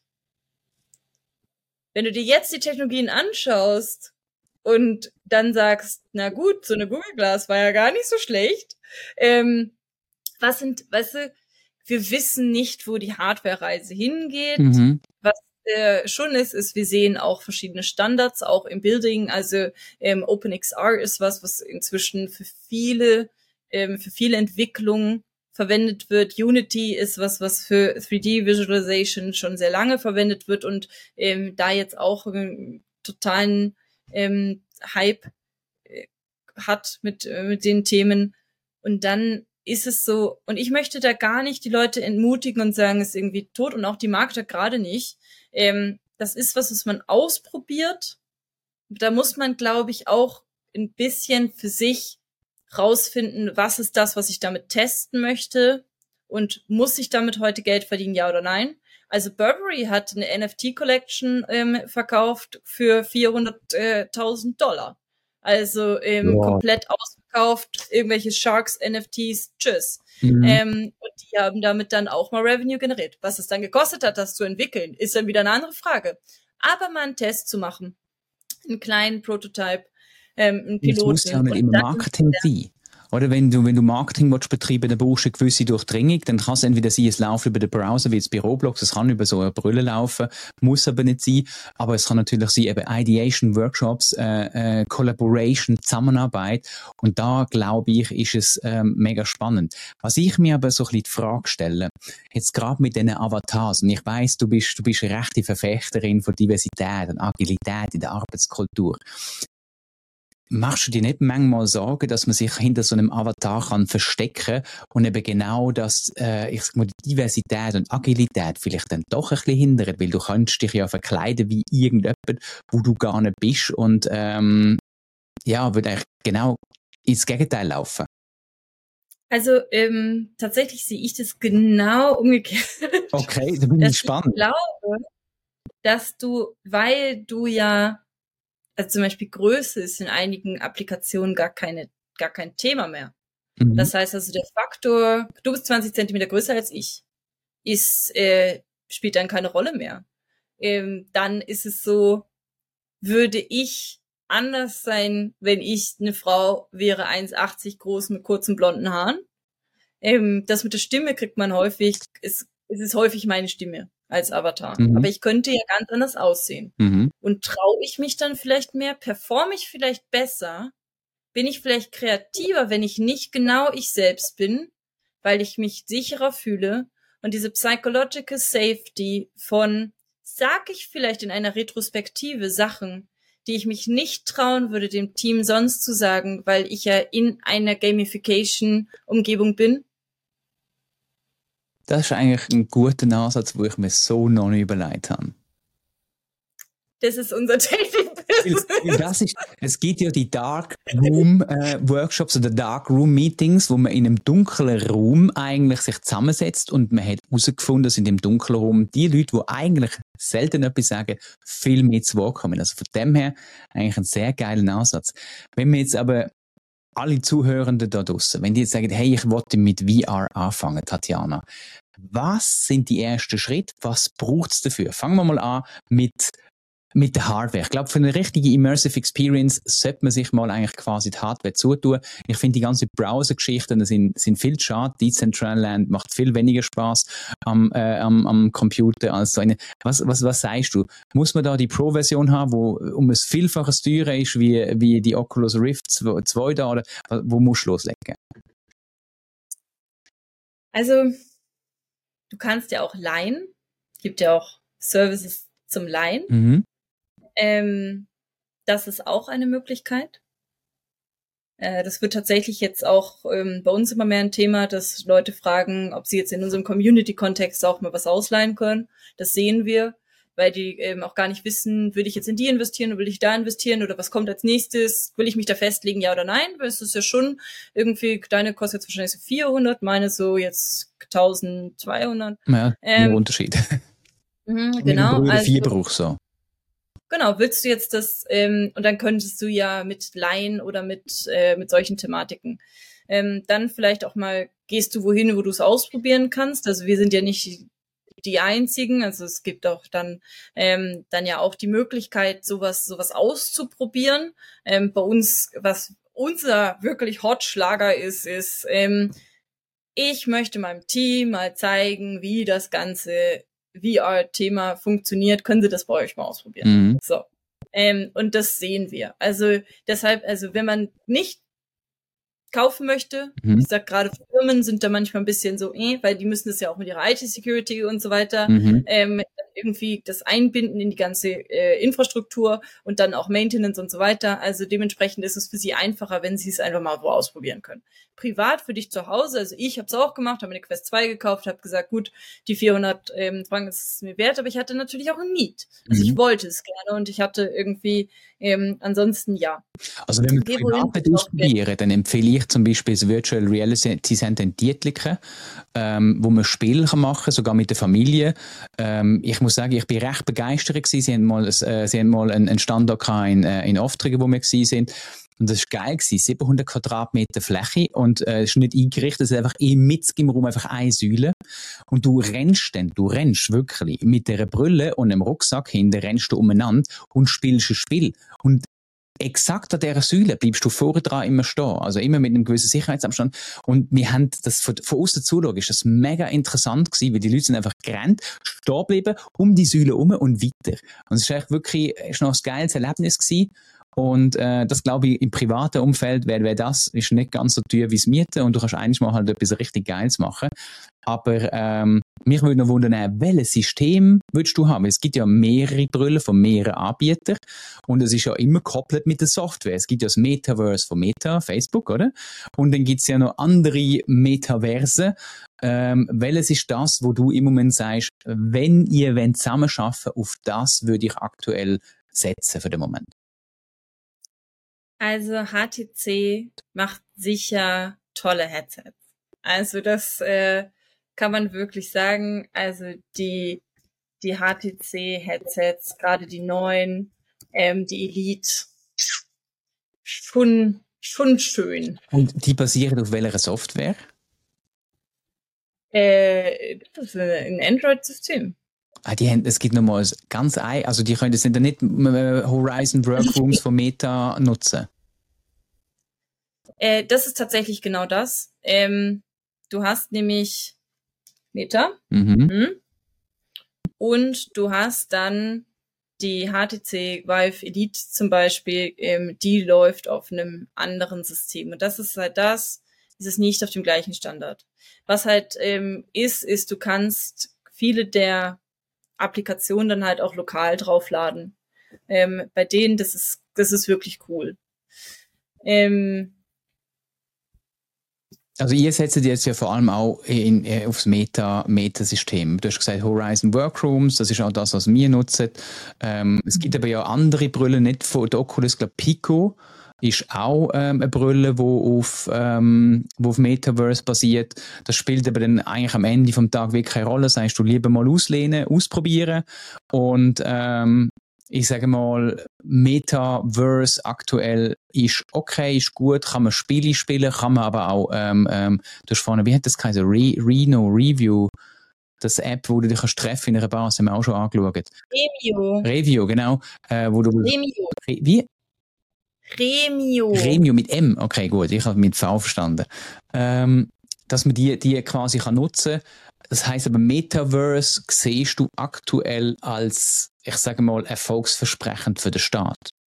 Wenn du dir jetzt die Technologien anschaust und dann sagst, na gut, so eine Google Glass war ja gar nicht so schlecht, ähm, was sind, weißt du, wir wissen nicht, wo die Hardware-Reise hingeht. Mhm. Was äh, schon ist, ist, wir sehen auch verschiedene Standards, auch im Building. Also ähm, OpenXR ist was, was inzwischen für viele, ähm, für viele Entwicklungen verwendet wird. Unity ist was, was für drei D Visualization schon sehr lange verwendet wird und ähm, da jetzt auch einen totalen ähm, Hype äh, hat mit, äh, mit den Themen. Und dann ist es so, und ich möchte da gar nicht die Leute entmutigen und sagen, es ist irgendwie tot und auch die Marketer gerade nicht. Ähm, das ist was, was man ausprobiert. Da muss man, glaube ich, auch ein bisschen für sich rausfinden, was ist das, was ich damit testen möchte und muss ich damit heute Geld verdienen, ja oder nein? Also Burberry hat eine N F T-Collection ähm, verkauft für vierhunderttausend Dollar. Also ähm, Wow. komplett ausverkauft, irgendwelche Sharks-N F Ts, tschüss. Mhm. Ähm, und die haben damit dann auch mal Revenue generiert. Was es dann gekostet hat, das zu entwickeln, ist dann wieder eine andere Frage. Aber mal einen Test zu machen, einen kleinen Prototype, ähm, einen Es muss ja Piloten. nicht Und immer dann Marketing sein. Oder wenn du, wenn du Marketing willst betreiben, dann brauchst du eine gewisse Durchdringung. Dann kann es entweder sein, es läuft über den Browser, wie jetzt bei Roblox, es kann über so eine Brille laufen, muss aber nicht sein. Aber es kann natürlich sein, eben Ideation, Workshops, äh, äh, Collaboration, Zusammenarbeit. Und da, glaube ich, ist es ähm, mega spannend. Was ich mir aber so ein bisschen die Frage stelle, jetzt gerade mit diesen Avatars, und ich weiss, du bist, du bist eine rechte Verfechterin von Diversität und Agilität in der Arbeitskultur. Machst du dir nicht manchmal Sorgen, dass man sich hinter so einem Avatar kann verstecken und eben genau das, äh, ich sag mal, die Diversität und Agilität vielleicht dann doch ein bisschen hindert, weil du kannst dich ja verkleiden wie irgendjemand, wo du gar nicht bist und ähm, ja, würde eigentlich genau ins Gegenteil laufen. Also ähm, tatsächlich sehe ich das genau umgekehrt. Okay, da bin ich gespannt. Ich glaube, dass du, weil du ja, also zum Beispiel Größe ist in einigen Applikationen gar keine, gar kein Thema mehr. Mhm. Das heißt also der Faktor, du bist zwanzig Zentimeter größer als ich, ist äh, spielt dann keine Rolle mehr. Ähm, dann ist es so, würde ich anders sein, wenn ich eine Frau wäre, eins achtzig groß mit kurzen blonden Haaren. Ähm, das mit der Stimme kriegt man häufig, ist, es ist häufig meine Stimme als Avatar. Mhm. Aber ich könnte ja ganz anders aussehen. Mhm. Und traue ich mich dann vielleicht mehr? Performe ich vielleicht besser? Bin ich vielleicht kreativer, wenn ich nicht genau ich selbst bin, weil ich mich sicherer fühle? Und diese Psychological Safety von, sag ich vielleicht in einer Retrospektive Sachen, die ich mich nicht trauen würde, dem Team sonst zu sagen, weil ich ja in einer Gamification-Umgebung bin? Das ist eigentlich ein guter Ansatz, wo ich mir so noch nicht überlegt habe. Das ist unser Dating Das ist, es gibt ja die Dark Room äh, Workshops oder Dark Room Meetings, wo man in einem dunklen Raum eigentlich sich zusammensetzt und man hat herausgefunden, dass in dem dunklen Raum die Leute, die eigentlich selten etwas sagen, viel mehr zu Wort kommen. Also von dem her eigentlich ein sehr geiler Ansatz. Wenn wir jetzt aber alle Zuhörenden da draussen, wenn die jetzt sagen, hey, ich wollte mit V R anfangen, Tatjana, was sind die ersten Schritte? Was braucht es dafür? Fangen wir mal an mit Mit der Hardware. Ich glaube, für eine richtige Immersive Experience sollte man sich mal eigentlich quasi die Hardware zutun. Ich finde die ganze Browser-Geschichten sind, sind viel schade. Decentraland macht viel weniger Spaß am, äh, am, am Computer als so eine. Was, was, was sagst du? Muss man da die Pro-Version haben, wo um ein Vielfaches teurer ist wie, wie die Oculus Rift zwei da, oder wo musst du loslegen? Also, du kannst ja auch leihen. Es gibt ja auch Services zum Leihen. Mhm. Ähm, das ist auch eine Möglichkeit. Äh, das wird tatsächlich jetzt auch ähm, bei uns immer mehr ein Thema, dass Leute fragen, ob sie jetzt in unserem Community-Kontext auch mal was ausleihen können. Das sehen wir, weil die ähm, auch gar nicht wissen, will ich jetzt in die investieren oder will ich da investieren oder was kommt als nächstes? Will ich mich da festlegen, ja oder nein? Weil es ist ja schon irgendwie, deine kostet jetzt wahrscheinlich so vierhundert, meine so jetzt eintausendzweihundert. Ja, ähm, ein Unterschied. Mhm, genau. Brüder Also, Vierbruch so. Genau, willst du jetzt das, ähm, und dann könntest du ja mit Laien oder mit, äh, mit solchen Thematiken. Ähm, dann vielleicht auch mal, gehst du wohin, wo du es ausprobieren kannst. Also wir sind ja nicht die einzigen, also es gibt auch dann, ähm, dann ja auch die Möglichkeit, sowas, sowas auszuprobieren. Ähm, bei uns, was unser wirklich Hotschlager ist, ist, ähm, ich möchte meinem Team mal zeigen, wie das ganze V R-Thema funktioniert. Können Sie das bei euch mal ausprobieren? Mhm. So. Ähm, und das sehen wir. Also deshalb, also wenn man nicht kaufen möchte, Mhm. ich sag gerade Firmen sind da manchmal ein bisschen so, eh, weil die müssen das ja auch mit ihrer I T-Security und so weiter Mhm. ähm, irgendwie das einbinden in die ganze äh, Infrastruktur und dann auch Maintenance und so weiter. Also dementsprechend ist es für sie einfacher, wenn sie es einfach mal wo ausprobieren können. Privat für dich zu Hause, also ich habe es auch gemacht, habe eine Quest zwei gekauft, habe gesagt, gut, die vierhundert ähm, Franken ist es mir wert, aber ich hatte natürlich auch ein Need. Also Mhm. ich wollte es gerne und ich hatte irgendwie ähm, ansonsten ja. Also wenn wir Geh privat wohin, mit ausprobieren, dann empfehle ich zum Beispiel das Virtual Reality Center in Dietliken, ähm, wo man Spiele machen kann, sogar mit der Familie. Ähm, ich muss sagen, ich bin recht begeistert gewesen. Sie haben mal, äh, sie haben mal einen, einen Standort in, äh, in Oftrigen, wo wir gewesen sind. Und das war geil gewesen. siebenhundert Quadratmeter Fläche und äh, ist nicht eingerichtet, es ist einfach eh mit im Raum einfach eine Säule. Und du rennst dann, du rennst wirklich mit dieser Brille und einem Rucksack hinten, rennst du umeinander und spielst ein Spiel. Und exakt an dieser Säule bleibst du vorne dran immer stehen. Also immer mit einem gewissen Sicherheitsabstand. Und wir haben das von, von außen zuschauen, ist das mega interessant gewesen, weil die Leute sind einfach gerannt, stehen geblieben, um die Säule herum und weiter. Und es ist echt wirklich, ist noch ein geiles Erlebnis gewesen. Und äh, das glaube ich, im privaten Umfeld wäre wär das ist nicht ganz so teuer wie das Mieten und du kannst eigentlich mal halt etwas richtig Geiles machen. Aber ähm, mich würde noch wundern, welches System würdest du haben? Es gibt ja mehrere Brillen von mehreren Anbietern und es ist ja immer gekoppelt mit der Software. Es gibt ja das Metaverse von Meta, Facebook, oder? Und dann gibt es ja noch andere Metaversen. Ähm, welches ist das, wo du im Moment sagst, wenn ihr wollt zusammenarbeiten, auf das würde ich aktuell setzen für den Moment? Also H T C macht sicher tolle Headsets. Also das äh, kann man wirklich sagen. Also die die H T C-Headsets, gerade die neuen, ähm, die Elite, schon schon schön. Und die basieren auf welcher Software? Äh, das ist ein Android-System. Ah, die haben, es gibt nochmal ganz ein, also die können das sind ja nicht äh, Horizon Workrooms von Meta nutzen. Äh, das ist tatsächlich genau das. Ähm, du hast nämlich Meta Mhm. hm? und du hast dann die H T C Vive Elite zum Beispiel, ähm, die läuft auf einem anderen System. Und das ist halt das, dieses nicht auf dem gleichen Standard. Was halt ähm, ist, ist, du kannst viele der Applikationen dann halt auch lokal draufladen. Ähm, bei denen, das ist, das ist wirklich cool. Ähm, Also ihr setzt jetzt ja vor allem auch in, in, aufs Meta, Meta-System. Du hast gesagt Horizon Workrooms, das ist auch das, was wir nutzen. Ähm, es gibt aber ja andere Brillen, nicht von der Oculus, ich glaube Pico ist auch ähm, eine Brille, die auf, ähm, wo auf Metaverse basiert. Das spielt aber dann eigentlich am Ende vom Tag wirklich keine Rolle. Das heißt, du lieber mal auslehnen, ausprobieren und ähm, ich sage mal, Metaverse aktuell ist okay, ist gut, kann man Spiele spielen, kann man aber auch, ähm, ähm, du hast vorne, wie hat das geheißen? Re Reno, Review, das App, wo du dich kannst treffen in einer Bar, das haben wir auch schon angeschaut. Remio. Review, genau. Äh, wo du, Remio. Re, wie? Remio. Remio mit M, okay, gut, ich habe mit V verstanden. Ähm, dass man die, die quasi kann nutzen. Das heisst aber, Metaverse siehst du aktuell als, ich sage mal, erfolgsversprechend für den Staat.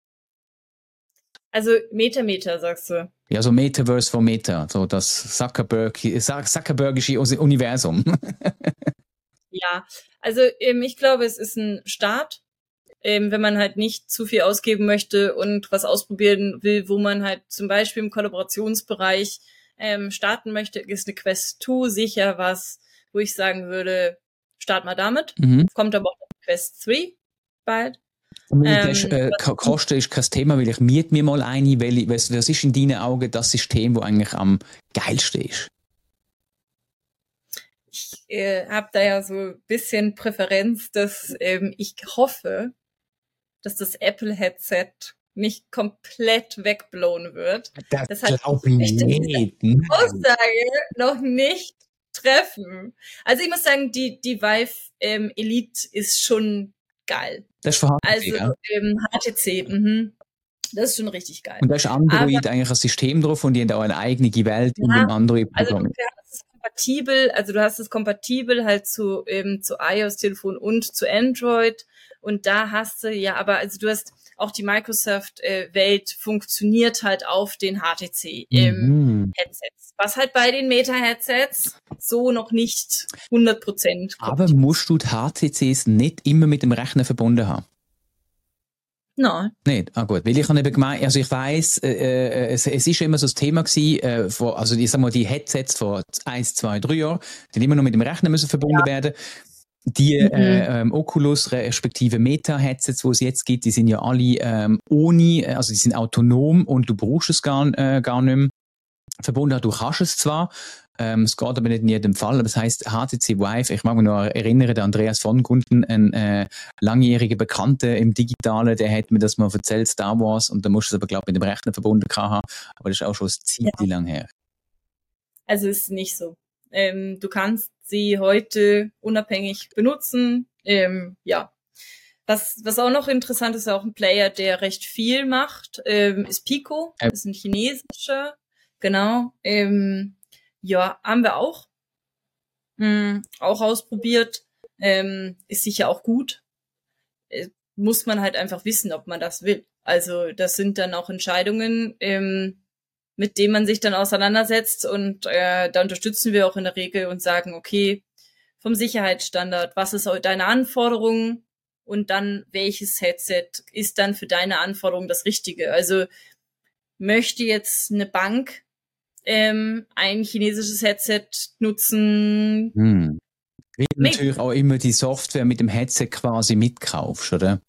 Also Meta Meta, sagst du? Ja, so Metaverse von Meta, so das Zuckerberg, Zuckerbergische Universum. Ja, also ähm, ich glaube, es ist ein Start, ähm, wenn man halt nicht zu viel ausgeben möchte und was ausprobieren will, wo man halt zum Beispiel im Kollaborationsbereich ähm, starten möchte, ist eine Quest zwei sicher was, wo ich sagen würde, start mal damit. Mhm. Kommt aber auch eine Quest drei bald. Ähm, ist, äh, Kosten ist kein Thema, weil ich miete mir mal eine, weil ich, was, was ist in deinen Augen das System, das eigentlich am geilsten ist? Ich äh, habe da ja so ein bisschen Präferenz, dass ähm, ich hoffe, dass das Apple-Headset nicht komplett wegblown wird. Das, das glaube ich nicht. Aussage noch nicht treffen. Also ich muss sagen, die, die Vive ähm, Elite ist schon geil. Das ist von H T C, Also ja? ähm, H T C, mhm. Das ist schon richtig geil. Und da ist Android Aber, eigentlich ein System drauf und die haben auch eine eigene Welt ja, in dem Android-Programm. Also du hast es kompatibel, also du hast es kompatibel halt zu, ähm, zu iOS-Telefon und zu Android. Und da hast du, ja, aber also du hast auch die Microsoft-Welt äh, funktioniert halt auf den H T C ähm, Mhm. Headsets. Was halt bei den Meta-Headsets so noch nicht hundert Prozent Aber musst du die H T Cs nicht immer mit dem Rechner verbunden haben? Nein. Nicht? Ah gut, weil ich habe eben gemeint, also ich weiss, äh, äh, es, es ist immer so das Thema gewesen, äh, vor, also ich sag mal, die Headsets vor eins, zwei, drei Jahren, die immer noch mit dem Rechner müssen verbunden ja. werden. Die mhm. äh, ähm, Oculus respektive Meta-Headsets, die es jetzt gibt, die sind ja alle ähm, ohne, also die sind autonom und du brauchst es gar, äh, gar nicht mehr verbunden. Du kannst es zwar, ähm, es geht aber nicht in jedem Fall, aber das heisst H T C Vive, ich mag mich noch erinnern, der Andreas von Gunten, ein äh, langjähriger Bekannter im Digitalen, der hat mir das mal erzählt, Star Wars, und da musst du es aber, glaube ich, mit dem Rechner verbunden haben, aber das ist auch schon ein Zeit ja. lang her. Also es ist nicht so. Ähm, du kannst sie heute unabhängig benutzen. Ähm, ja. Was, was auch noch interessant ist, auch ein Player, der recht viel macht, ähm, ist Pico. Das ist ein chinesischer. Genau. Ähm, ja, haben wir auch. Ähm, auch ausprobiert. Ähm, ist sicher auch gut. Äh, muss man halt einfach wissen, ob man das will. Also das sind dann auch Entscheidungen, ähm, mit dem man sich dann auseinandersetzt, und äh, da unterstützen wir auch in der Regel und sagen, okay, vom Sicherheitsstandard, was ist deine Anforderung und dann welches Headset ist dann für deine Anforderung das Richtige. Also möchte jetzt eine Bank ähm, ein chinesisches Headset nutzen? Hm. Wie du natürlich auch immer die Software mit dem Headset quasi mitkaufst, oder?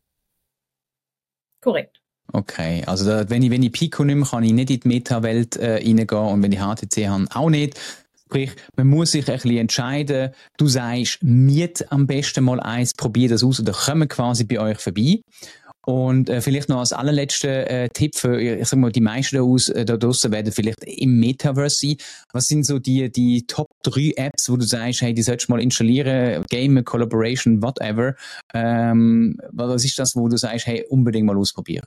Korrekt. Okay, also da, wenn ich wenn ich Pico nehme, kann ich nicht in die Meta-Welt äh, reingehen, und wenn ich H T C habe, auch nicht. Sprich, man muss sich ein bisschen entscheiden. Du sagst, miet am besten mal eins, probier das aus, oder kommen quasi bei euch vorbei. Und äh, vielleicht noch als allerletzten äh, Tipp für, ich sag mal, die meisten aus, äh, da draussen werden vielleicht im Metaverse sein. Was sind so die die Top drei Apps, wo du sagst, hey, die solltest du mal installieren, Game, Collaboration, whatever. Ähm, was ist das, wo du sagst, hey, unbedingt mal ausprobieren?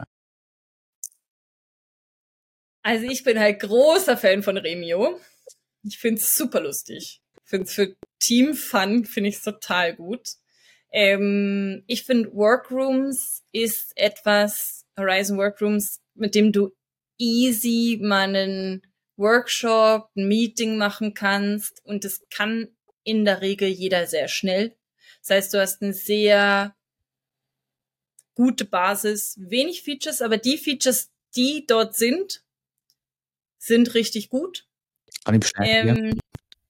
Also ich bin halt großer Fan von Remio. Ich find's super lustig. Ich find's für Team-Fun, finde ich total gut. Ähm, ich finde Workrooms ist etwas, Horizon Workrooms, mit dem du easy mal einen Workshop, ein Meeting machen kannst, und das kann in der Regel jeder sehr schnell. Das heißt, du hast eine sehr gute Basis, wenig Features, aber die Features, die dort sind, sind richtig gut. Kann ich bestätigen. Ähm,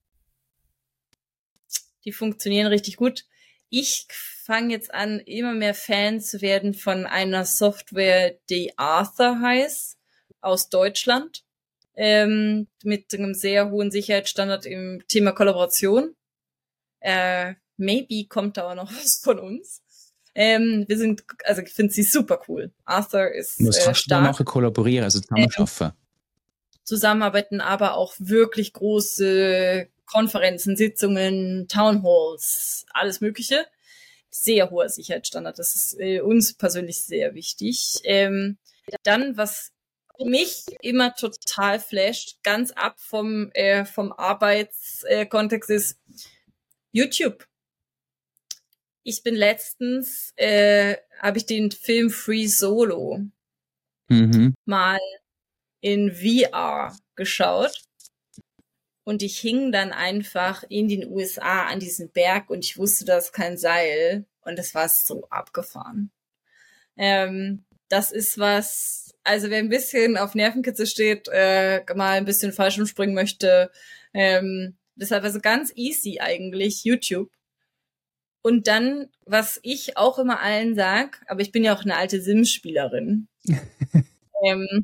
die funktionieren richtig gut. Ich fange jetzt an, immer mehr Fan zu werden von einer Software, die Arthur heißt, aus Deutschland, ähm, mit einem sehr hohen Sicherheitsstandard im Thema Kollaboration. Äh, maybe kommt da auch noch was von uns. Ähm, wir sind, also ich finde sie super cool. Arthur ist Was äh, kannst stark. du da machen, kollaborieren, also zusammenarbeiten? Ähm, zusammenarbeiten, aber auch wirklich große Konferenzen, Sitzungen, Townhalls, alles Mögliche. Sehr hoher Sicherheitsstandard. Das ist äh, uns persönlich sehr wichtig. Ähm, dann, was mich immer total flasht, ganz ab vom, äh, vom Arbeitskontext, äh, ist YouTube. Ich bin letztens, äh, habe ich den Film Free Solo Mhm. mal in V R geschaut. Und ich hing dann einfach in den U S A an diesem Berg und ich wusste, da ist kein Seil. Und das war so abgefahren. Ähm, das ist was, also wer ein bisschen auf Nervenkitzel steht, äh, mal ein bisschen Fallschirmspringen möchte, ähm, deshalb also ganz easy eigentlich, YouTube. Und dann, was ich auch immer allen sag, aber ich bin ja auch eine alte Sims-Spielerin, ähm,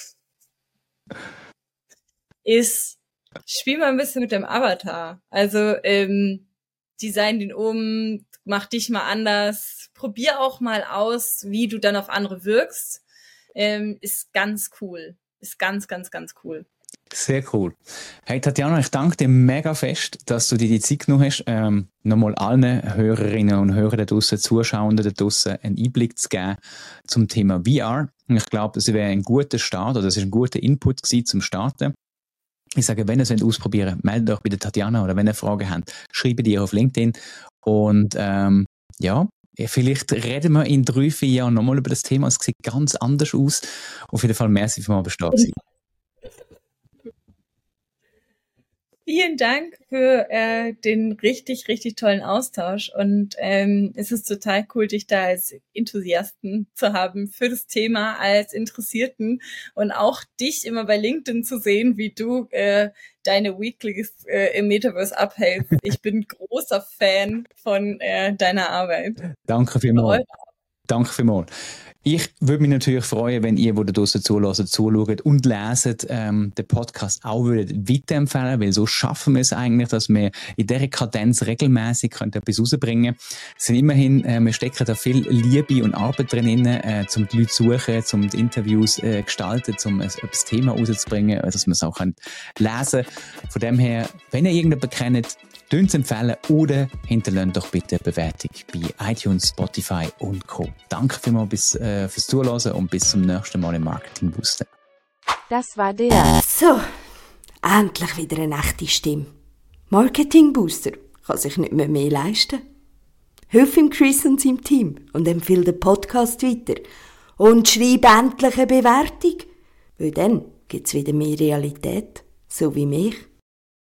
ist, spiel mal ein bisschen mit dem Avatar. Also, ähm, design den um, mach dich mal anders, probier auch mal aus, wie du dann auf andere wirkst. Ähm, ist ganz cool. Ist ganz, ganz, ganz cool. Sehr cool. Hey Tatjana, ich danke dir mega fest, dass du dir die Zeit genommen hast, ähm, nochmal allen Hörerinnen und Hörern da draussen, Zuschauenden da draussen einen Einblick zu geben zum Thema V R. Und ich glaube, das wäre ein guter Start, oder das ist ein guter Input gewesen zum Starten. Ich sage, wenn ihr es ausprobieren wollt, meldet euch bei der Tatjana, oder wenn ihr Fragen habt, schreibt ihr auf LinkedIn. Und ähm, ja, vielleicht reden wir in drei, vier Jahren nochmal über das Thema. Es sieht ganz anders aus. Auf jeden Fall merci für mal bestanden sein. Vielen Dank für äh, den richtig, richtig tollen Austausch. Und ähm, es ist total cool, dich da als Enthusiasten zu haben für das Thema, als Interessierten und auch dich immer bei LinkedIn zu sehen, wie du äh, deine Weeklies äh, im Metaverse abhältst. Ich bin großer Fan von äh, deiner Arbeit. Danke vielmals. Danke vielmals. Ich würde mich natürlich freuen, wenn ihr, die da draussen zuhört, zuschaut und leset, ähm, den Podcast auch würdet weiterempfehlen, weil so schaffen wir es eigentlich, dass wir in dieser Kadenz regelmäßig etwas rausbringen können. Es sind immerhin, äh, wir stecken da viel Liebe und Arbeit drin, äh, um die Leute zu suchen, um die Interviews äh, gestalten, um ein, ein Thema rauszubringen, dass man es auch lesen kann. Von dem her, wenn ihr irgendjemanden kennt, Tönt empfehlen oder hinterlasst doch bitte eine Bewertung bei iTunes, Spotify und Co. Danke vielmals bis, äh, fürs Zuhören und bis zum nächsten Mal im Marketing Booster. Das war der. So, endlich wieder eine echte Stimme. Marketing Booster kann sich nicht mehr mehr leisten. Hilf ihm Chris und seinem Team und empfehle den Podcast weiter. Und schreib endlich eine Bewertung, weil dann gibt's wieder mehr Realität, so wie mich.